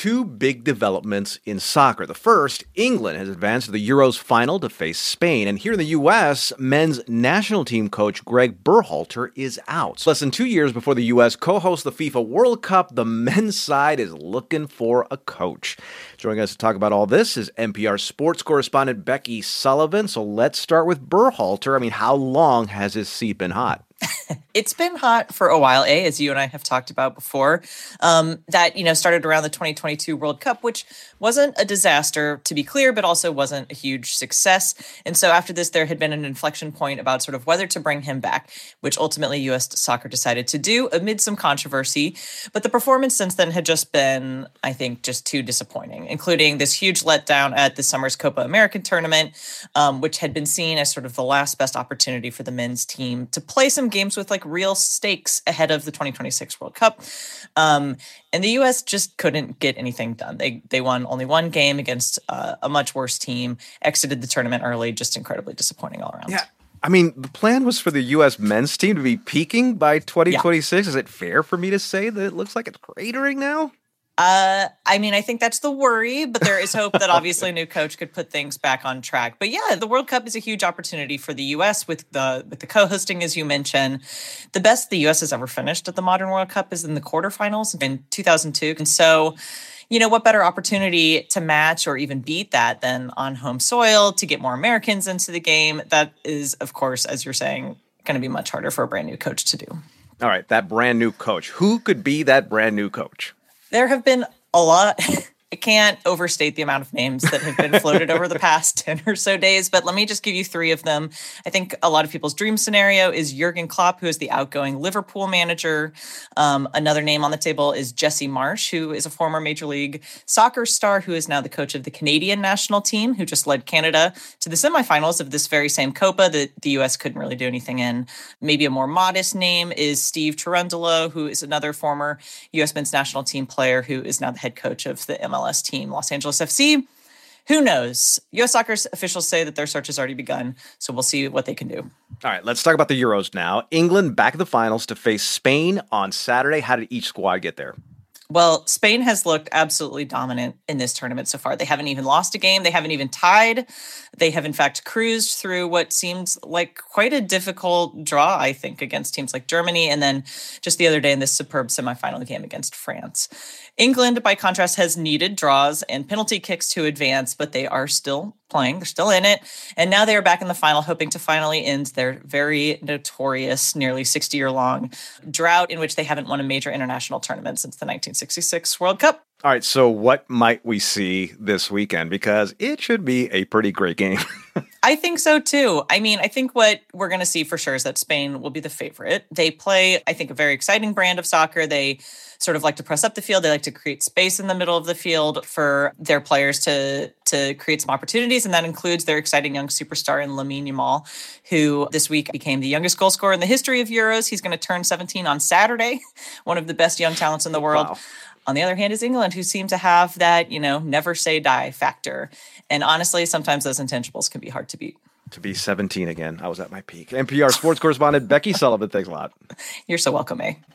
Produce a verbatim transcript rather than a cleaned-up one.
two big developments in soccer. The first, England has advanced to the Euros final to face Spain. And here in the U S, men's national team coach Greg Berhalter is out. Less than two years before the U S co-hosts the FIFA World Cup, the men's side is looking for a coach. Joining us to talk about all this is N P R sports correspondent Becky Sullivan. So let's start with Berhalter. I mean, how long has his seat been hot? It's been hot for a while, A, as you and I have talked about before. Um, that, you know, started around the twenty twenty-two World Cup, which wasn't a disaster, to be clear, but also wasn't a huge success. And so after this, there had been an inflection point about sort of whether to bring him back, which ultimately U S Soccer decided to do amid some controversy. But the performance since then had just been, I think, just too disappointing, including this huge letdown at the summer's Copa America tournament, um, which had been seen as sort of the last best opportunity for the men's team to play some games with like real stakes ahead of the twenty twenty-six World Cup. Um, and the U S just couldn't get anything done. They they won only one game against uh, a much worse team, exited the tournament early, just incredibly disappointing all around. Yeah. I mean, the plan was for the U S men's team to be peaking by twenty twenty-six. Yeah. Is it fair for me to say that it looks like it's cratering now? Uh, I mean, I think that's the worry, but there is hope that obviously a new coach could put things back on track. But yeah, the World Cup is a huge opportunity for the U S with the with the co-hosting, as you mentioned. The best the U S has ever finished at the modern World Cup is in the quarterfinals in two thousand two. And so, you know, what better opportunity to match or even beat that than on home soil to get more Americans into the game? That is, of course, as you're saying, going to be much harder for a brand new coach to do. All right, that brand new coach. Who could be that brand new coach? There have been a lot. I can't overstate the amount of names that have been floated over the past ten or so days, but let me just give you three of them. I think a lot of people's dream scenario is Jurgen Klopp, who is the outgoing Liverpool manager. Um, another name on the table is Jesse Marsch, who is a former Major League Soccer star who is now the coach of the Canadian national team, who just led Canada to the semifinals of this very same Copa that the U S couldn't really do anything in. Maybe a more modest name is Steve Cherundolo, who is another former U S men's national team player who is now the head coach of the M L S team, Los Angeles F C. Who knows? U S Soccer officials say that their search has already begun, so we'll see what they can do. All right, let's talk about the Euros now. England back in the finals to face Spain on Saturday. How did each squad get there? Well, Spain has looked absolutely dominant in this tournament so far. They haven't even lost a game. They haven't even tied. They have, in fact, cruised through what seems like quite a difficult draw, I think, against teams like Germany. And then just the other day in this superb semifinal game against France. England, by contrast, has needed draws and penalty kicks to advance, but they are still playing. They're still in it. And now they are back in the final, hoping to finally end their very notorious, nearly sixty-year-long drought in which they haven't won a major international tournament since the nineteen sixty-six World Cup. All right, so what might we see this weekend? Because it should be a pretty great game. I think so, too. I mean, I think what we're going to see for sure is that Spain will be the favorite. They play, I think, a very exciting brand of soccer. They sort of like to press up the field. They like to create space in the middle of the field for their players to, to create some opportunities, and that includes their exciting young superstar in Lamine Yamal, who this week became the youngest goal scorer in the history of Euros. He's going to turn seventeen on Saturday, one of the best young talents in the world. Wow. On the other hand is England, who seem to have that, you know, never say die factor. And honestly, sometimes those intangibles can be hard to beat. To be seventeen again. I was at my peak. N P R sports correspondent Becky Sullivan, thanks a lot. You're so welcome, A.